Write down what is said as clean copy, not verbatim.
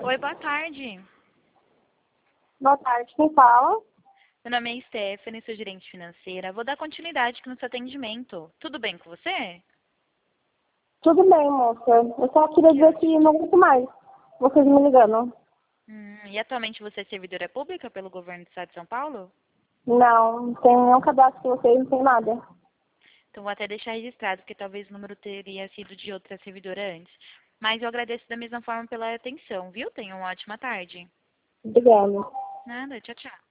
Oi, boa tarde. Boa tarde, quem fala? Meu nome é Stephanie, sou gerente financeira. Vou dar continuidade aqui no seu atendimento. Tudo bem com você? Tudo bem, moça. Eu só queria Que dizer que ótimo. não aguento mais vocês me ligando. E atualmente você é servidora pública pelo governo do estado de São Paulo? Não tem nenhum cadastro com vocês, não tem nada. Então vou até deixar registrado, porque talvez o número teria sido de outra servidora antes. Mas eu agradeço da mesma forma pela atenção, viu? Tenha uma ótima tarde. Obrigada. Nada, tchau, tchau.